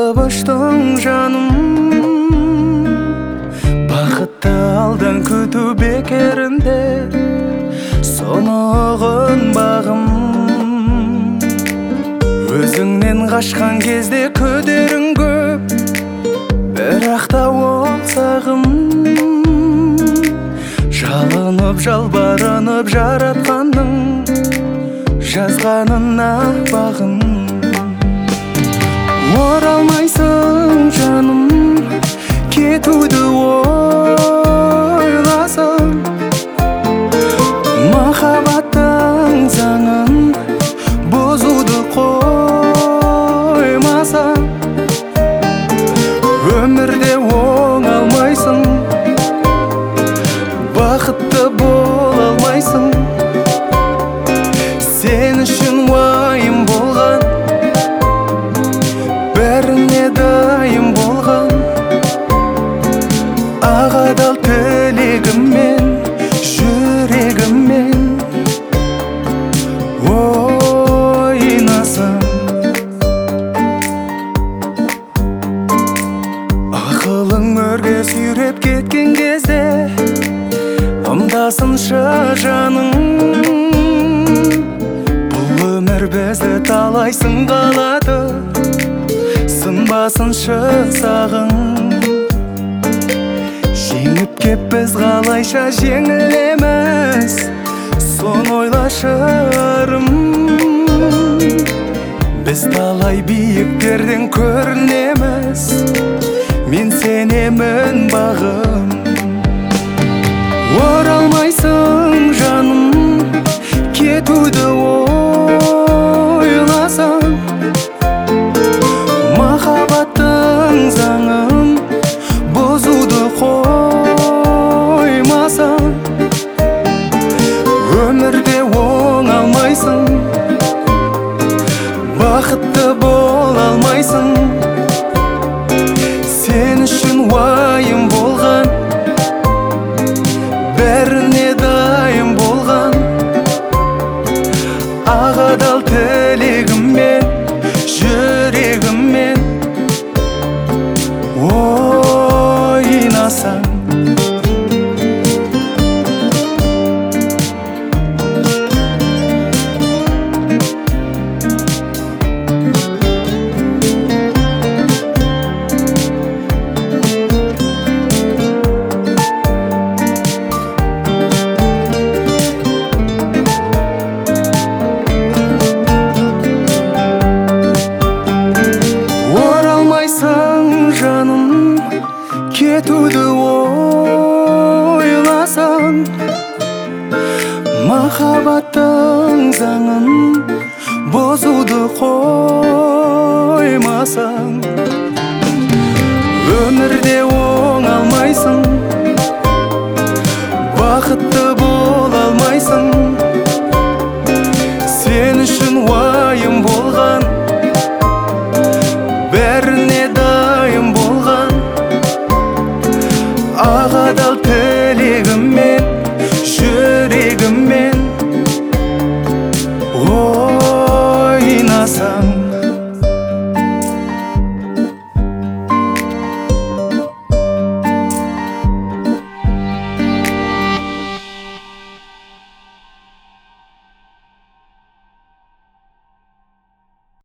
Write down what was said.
алып ұштың жаным, бақытты алдан күту бекерінде, соны ұғынбағым. Өзіңнен қашқан кезде күдерің көп, бірақ та ол сағым. Жалынып жалбарынып жаратқанның жазғанына бағым. Оралмайсың жаным, кетуді ойласаң, махаббаттың заңын бұзуды қоймасаң, өмірде оңалмайсың, бақытты бола алмайсың. Сен үшін уайым болған, бәріне дайын болған, ағадал тілегіммен, жүрегіммен ойнасаң. Ақылың өрге сүйреп кеткен кезде, ымдасыншы жаның. Бұл өмір бізді талай сынғалады, сынбасыншы сағың. Жеңіп кеп біз қалайша жеңілеміз, соны ойлашы арым. Біз талай биіктерден көрінеміз, мен сенемін бағым. Оралмайсың жаным, кетуді ойласаң, махаббаттың заңын бұзуды қоймасаң, өмірде оңалмайсың, бақытты бола алмайсың. Сен үшін уайым болған, бәріне дайын болған, ағадал тілегіммен, жүрегіммен ойнасаң. Жаным, кетуді ойласаң, махаббаттың заңын бұзуды қоймасаң, өмірде